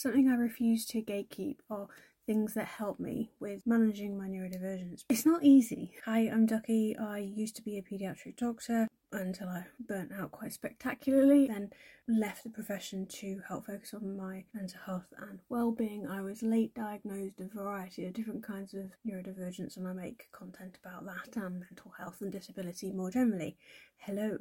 Something I refuse to gatekeep are things that help me with managing my neurodivergence. It's not easy. Hi, I'm Ducky. I used to be a paediatric doctor until I burnt out quite spectacularly, then left the profession to help focus on my mental health and well-being. I was late diagnosed with a variety of different kinds of neurodivergence, and I make content about that and mental health and disability more generally. Hello.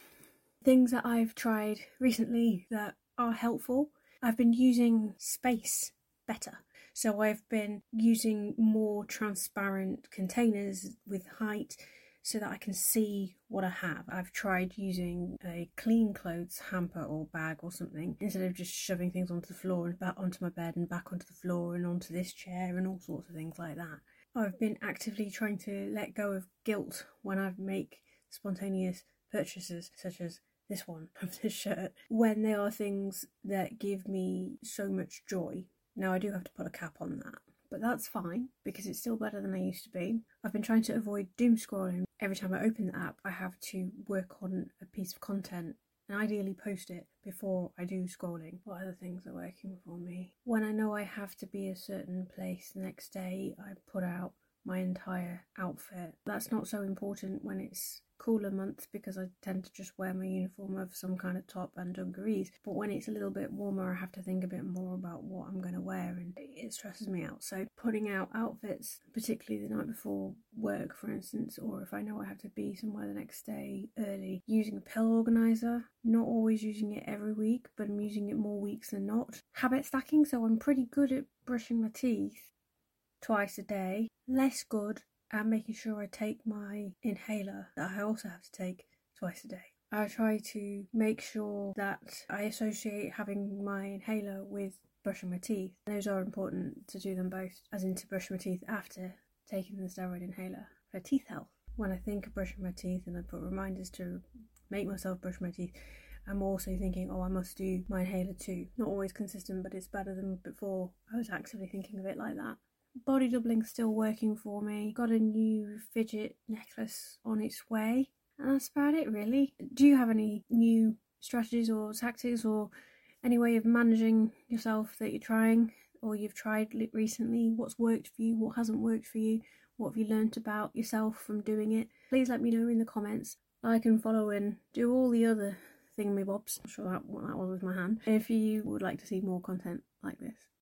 Things that I've tried recently that are helpful. I've been using space better. So I've been using more transparent containers with height so that I can see what I have. I've tried using a clean clothes hamper or bag or something instead of just shoving things onto the floor and back onto my bed and back onto the floor and onto this chair and all sorts of things like that. I've been actively trying to let go of guilt when I make spontaneous purchases, such as this one of this shirt, when they are things that give me so much joy. Now I do have to put a cap on that, but that's fine because it's still better than I used to be. I've been trying to avoid doom scrolling. Every time I open the app, I have to work on a piece of content and ideally post it before I do scrolling. What other things are working for me? When I know I have to be a certain place the next day, I put out my entire outfit. That's not so important when it's cooler months because I tend to just wear my uniform of some kind of top and dungarees, but when it's a little bit warmer I have to think a bit more about what I'm going to wear and it stresses me out. So putting out outfits, particularly the night before work for instance, or if I know I have to be somewhere the next day early, using a pill organizer, not always using it every week but I'm using it more weeks than not. Habit stacking, so I'm pretty good at brushing my teeth twice a day. Less good at making sure I take my inhaler that I also have to take twice a day. I try to make sure that I associate having my inhaler with brushing my teeth. Those are important to do them both, as in to brush my teeth after taking the steroid inhaler for teeth health. When I think of brushing my teeth and I put reminders to make myself brush my teeth, I'm also thinking, oh, I must do my inhaler too. Not always consistent, but it's better than before I was actively thinking of it like that. Body doubling's still working for me. Got a new fidget necklace on its way. And that's about it, really. Do you have any new strategies or tactics or any way of managing yourself that you're trying or you've tried recently? What's worked for you? What hasn't worked for you? What have you learnt about yourself from doing it? Please let me know in the comments. Like and follow and do all the other thingamabobs. I'm not sure what that was with my hand. If you would like to see more content like this.